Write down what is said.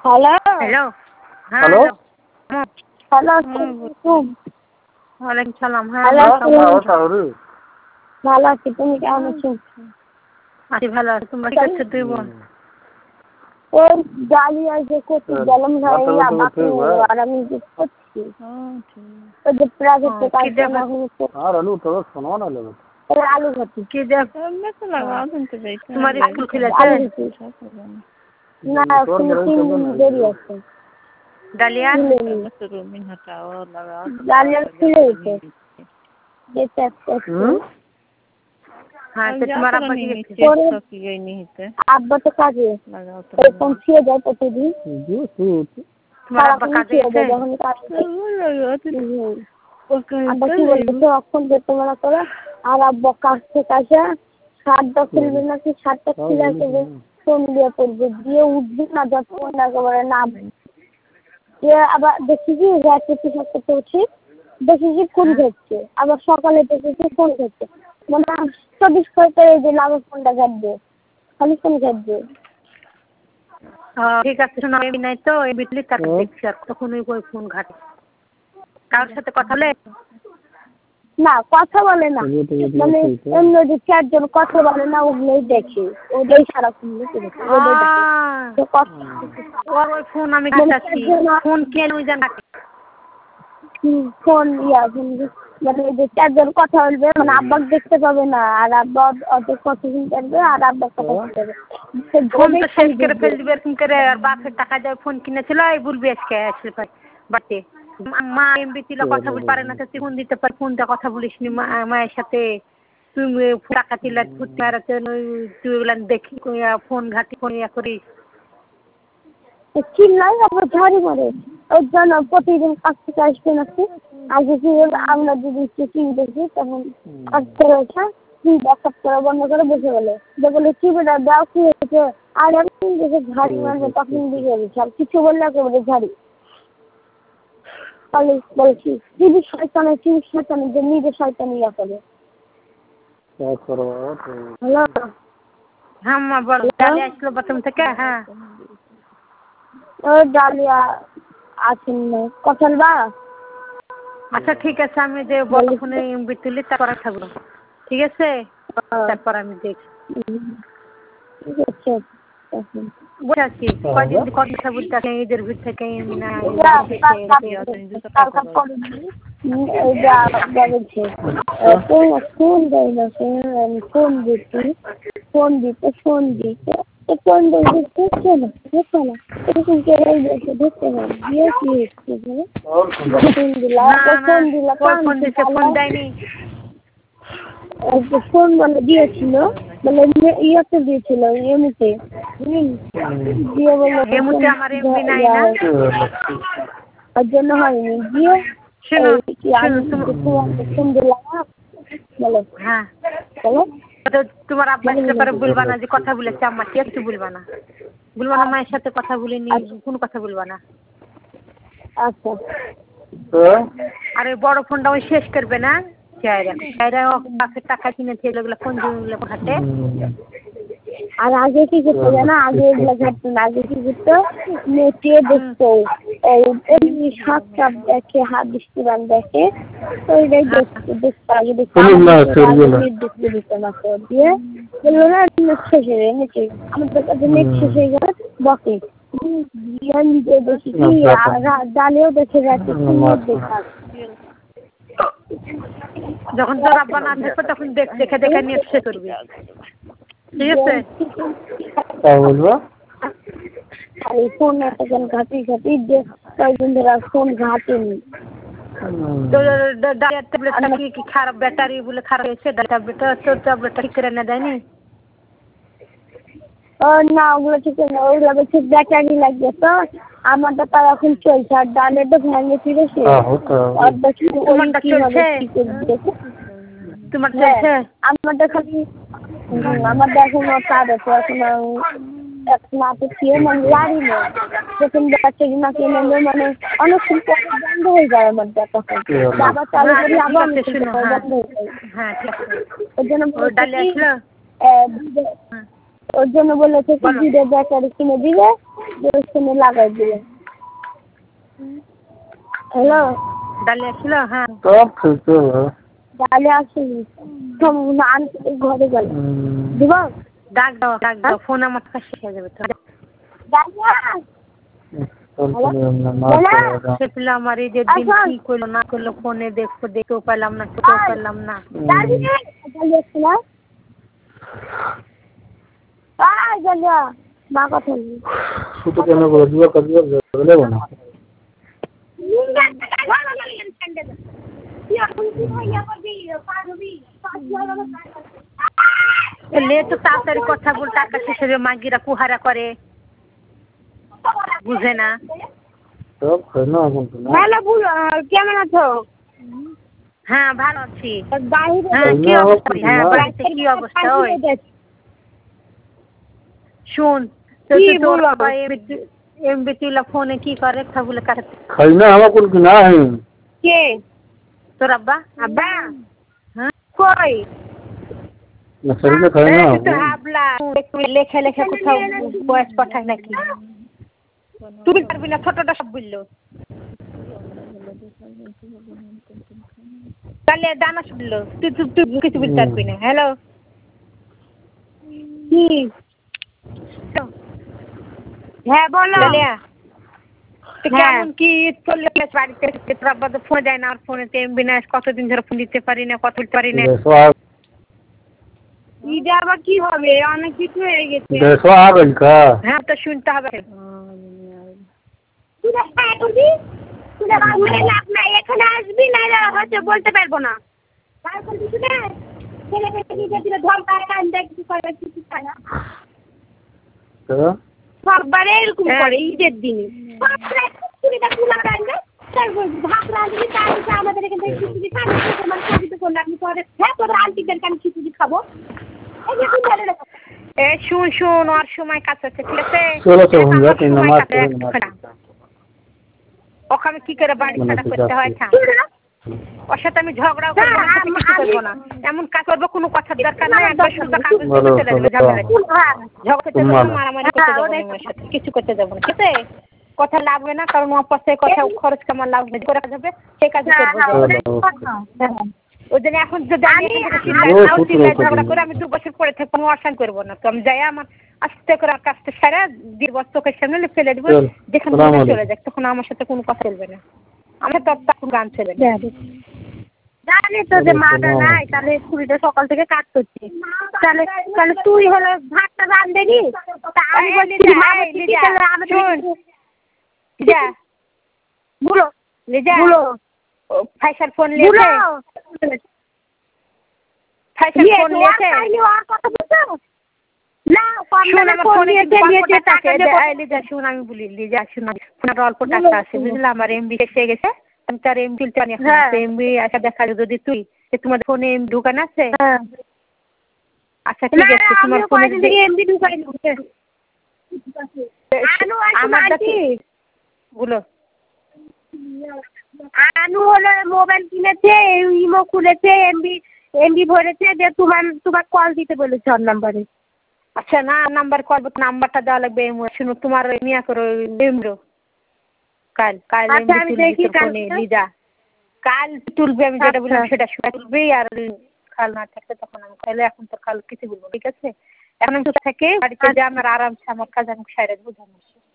Hello hello হ্যাঁ hello hello ওয়ালাইকুম সালাম। হ্যাঁ ভালো আছি, তুমি কেমন আছো? আছি ভালো আছি। তোমরা কি করছো তুই বোন? ওই ডালিয়া যে করছি গেলাম ভাইয়া বাকি আর আমি যে করছি ওই যে প্রাইভেটে কাজ করা হয়েছে আর আলু তো শোনো না লেগে আলু ভাজি কি দেখ তোমার স্কুল খুলেছে? না এখন 3 দিন দেরি আছে। ডালিয়া ডালিয়া খুলেছে যেটা हाँ तो तुम्हारा अब्बा আব্বা তো কাজে পৌঁছিয়ে যায় প্রতিদিন। तुम्हारा अब्बा काजे गए যখন আব্বা কি বলছে অক্ষণ যেতে মনে করে আর আব্বা কাজ থেকে আসে শার্টটা খুলবে নাকি শার্টটা খুলে আসবে ফোন দিয়ে পড়বে দিয়ে উঠবে না যতক্ষণ একেবারে না যে আবার দেখি কি রাতে পিছন করতে উঠি দেখি কি ফোন ঘুরছে আবার সকালে দেখি কি ফোন ঘুরছে মানে 24 ঘন্টা এই যে আমার ফোনটা ঘাটবে খালি ফোন ঘাটবে। ঠিক আছে শোনো আমি নাই তো এই বিটলি তাকে দেখছি আর তখন ওই ফোন ঘাটে কারোর সাথে কথা বলে না কথা বলে না মানে এমনি যে 4 জন কথা বলে না ওগুলোই দেখি ওটাই সারাক্ষণ দেখি ওই ফোন আমি ঘাটাচ্ছি ফোন কেন ওই জানা ফোন মানে যে 4 জন কথা বলবে মানে আব্বাকে দেখতে পাবে না আর আব্বা ওদের কথা শুনতে পারবে আর আব্বার কথা শুনতে পারবে ফোন তো শেষ করে ফেল দিবে এরকম করে আর বাপের টাকা দিয়ে ফোন কিনেছিল এই বলবি আজকে আসলে বাড়িতে মা এমবি ছিল কথা বলতে পারে না তো তুই ফোন দিতে পার ফোনটা কথা বলিস নি মায়ের সাথে তুমি টাকা দিলে ফুটতে মারাতে তুই এগুলো দেখি ফোন ঘাটি ফোন ইয়া করিস চিল্লাই আবার ঝাড়ি মারে ওর জন্য প্রতিদিন কাজ থেকে আসবে নাকি আগে কি আমরা যদি চেকিং দেখি তখন আসতে রয়েছে ব্যাকআপ করা বন্ধ করে বসে গেলে বলে কি বেটা দাও কি হয়েছে আর আমি দেখে ঝাড়ি মারবে তখন দিকে গেছে আর কিছু বললে একেবারে ঝাড়ি তাহলে বলছি টিভি শয়তানের যে নিজে শয়তানি ইয়া করে। হ্যালো হ্যাঁ মা বল ডালিয়া আসলো প্রথম থেকে হ্যাঁ ওই ডালিয়া আছেন না কথা বলবা? আচ্ছা ঠিক আছে আমি যে বড় ফোনে এমবি তুলি তারপর থাকবো ঠিক আছে তারপর আমি দেখি ঠিক আছে বলে আছি কয়দিন কথা বলতে আসে ঈদের ভিড় থেকে না ফোন দেয় না ফোন দিতে ফোন দিতে ফোন দিতে ফোন দিতে কেন দেখো না এরকম কেরাই বসে দেখতে পারে দিয়ে কি হচ্ছে ফোন দিলা ফোন দিতে ফোন দেয়নি ফোন বলে দিয়েছিল বলে ইয়েতে দিয়েছিল এমনিতে দিয়ে বললো এমনিতে আমার এমনি নাই না ওর জন্য হয়নি দিয়ে ফোন দিলাম বলো হ্যাঁ বলো তোমার আব্বা এসে পরে বলবা না যে কথা বলেছে আম্মা কিছু বলবা না মায়ের সাথে কথা বলিনি কোনো কথা বলবা না। আচ্ছা আরে বড় ফোনটা ওই শেষ করবে না চাইরা বাপের টাকা কিনেছে এগুলো ফোন দিয়ে ঘাটে আর আগে কি করতো জানো আগে এগুলো ঘাটতো না আগে কি করতো নেটে দেখতো এমনি সাপ টাপ দেখে হাদিস-কুরআন দেখে ওইটাই দেখতো আগে দেখতো দেখতে দিত না তো দিয়ে বললো না নেট শেষ হয়ে গেছে আমাদের কাছে নেট শেষ হয়ে গেলে বকে নিজে দেখি কি ডালেও দেখে যাচ্ছে দেখা যখন তোর আব্বা না থাকবে তখন দেখে দেখে নেট শেষ করবি ঠিক আছে বলবো আর এই ফোন এখন ঘাটি কয়েকদিন ধরে ফোন ঘাটেনি ট্যাবলেটটা কি খারাপ ব্যাটারি বলে খারাপ হয়েছে ট্যাবলেটটা তোর ট্যাবলেটটা ঠিক করে না দেয়নি না ওগুলো ঠিক না ওগুলো বেশি ব্যাটারি লাগবে তো আমারটা তার এখন চলছে আর ডালেটা ভেঙে ফিরেছে তোমারটা চলছে তোমার চলছে আমারটা খালি আমারটা এখনো কাজ আছে এখন আপনি খেয়ে মানে লাড়ি নেই যখন ব্যাটারি না কিনে মানে অনেকক্ষণ পরে বন্ধ হয়ে যায় আমারটা তখন আবার চালু করি আবার বন্ধ হয়ে যায় ওর জন্য বলেছে কি ব্যাটারি কিনে দিবে বেসনে লাগাই দিলে। হ্যালো ডালে আসছিল হ্যাঁ সব খেলতে হবে। ডালে আসেনি আনতে ঘরে গেল দিব ডাক দাও ফোন আমার কাছে শেষ হয়ে যাবে তো সেগুলো আমার এই যে দিন কি করলো না করলো ফোনে দেখতেও পেলাম না খেতেও পেলাম না। মা কথা শুধু কেন করে দিবা কাজিয়া দেবো না। লে তো তাড়াতাড়ি কথা বল টাকা শেষে মাগিরা কুহারা করে বুঝে না। সব খাই না এখন তো না। ভালো কেমন আছো? হ্যাঁ ভালো আছি। বাইরে হ্যাঁ কি অবস্থা? হ্যাঁ বাড়িতে কি অবস্থা? ওই শুন এমবি তুলা ফোনে কি করে বলে কাটে খাই না আমার কোন কি নাই কে তোর আব্বা হ্যাঁ কই না শরীরে খাই না তো হাবলা লেখা লেখা কোথাও বয়স পাঠায় নাকি তুমি পারবি না ছোটটা সব বললো তাহলে দানা শুনলো তুই কিছু বলতে পারবি না। হ্যালো কি হ্যাঁ বলো কেমন কি চলে বাড়িতে তোর আব্বা তো ফোন দেয় না আর ফোনে এমবি না কতদিন ধরে ফোন দিতে পারি না কথা বলতে পারি না। ঈদে আবার কি হবে অনেক কিছু হয়ে গেছে। হ্যাঁ তো শুনতে হবে। এখানে আসবি না হচ্ছে বলতে পারবো না সববারে এরকম করে ঈদের দিনে আমাদের এখান থেকে খিচুড়ি খাবো আন্টিদেরকে আমি খিচুড়ি খাবো। শুন ওর সময় কাছে আছে ঠিক আছে ওকে আমি কি করে বাড়ি ছাড়া করতে হয় ওর সাথে আমি ঝগড়াও করবো না কিছু করবো না এমন কাজ করবো কোনো কথার দরকার নাই একবার শুধু কাগজ চলে যাবে ঝগড়া করতে যাবো মারামারি করতে যাবো না ওর সাথে কিছু করতে যাবো না ঠিক আছে কথা লাগবে না কারণ ওর পাশে কথা খরচ কামার লাগবে করে কাজ হবে সেই কাজ করবো ওই জন্য এখন যদি আমি ঝগড়া করে আমি 2 বছর পরে থাকবো আমি অশান করবো না তো আমি যাই আমার আস্তে করে কাজটা সারা দিয়ে চোখের সামনে ফেলে দেবো যেখানে চলে যাক তখন আমার সাথে কোনো কথা চলবে না আমার তো তখন গান চলে জানি তো যে মাটা নাই তাহলে ছুরিটা সকাল থেকে কাজ করছি তাহলে তাহলে তুই হলো ভাতটা রাঁধবি আমি বলি লিজা বলো লিজা ফাইসার ফোন লিয়েছে ফাইসার ফোন লিয়েছে না লিজা শুন আমি বলি লিজা শুন ফোনটা অল্প টাকা আছে বুঝলাম আমার এমবি শেষ হয়ে গেছে আমি তার এমবি এমবি আচ্ছা দেখা যদি তুই তোমার ফোনে এমবি ঢুকান আছে আচ্ছা ঠিক আছে তোমার ফোনে এমবি ঢুকাই আমার বলো আনু হলো মোবাইল কিনেছে ইমো খুলেছে এমবি ভরেছে যে তোমার কল দিতে বলেছে ওর নাম্বারে। আচ্ছা না নাম্বার কল নাম্বারটা দেওয়া লাগবে শুনো তোমার মিয়া করো এমরো কাল লিজা কাল তুলবে আমি যেটা বললাম সেটা তুলবি আর কাল না থাকলে তখন আমি তাহলে এখন তো কাল কিছু বলবো ঠিক আছে এখন আমি তো থাকে বাড়িতে যে আমার আরামসে আমার কাজ আমি সাইরে দেবো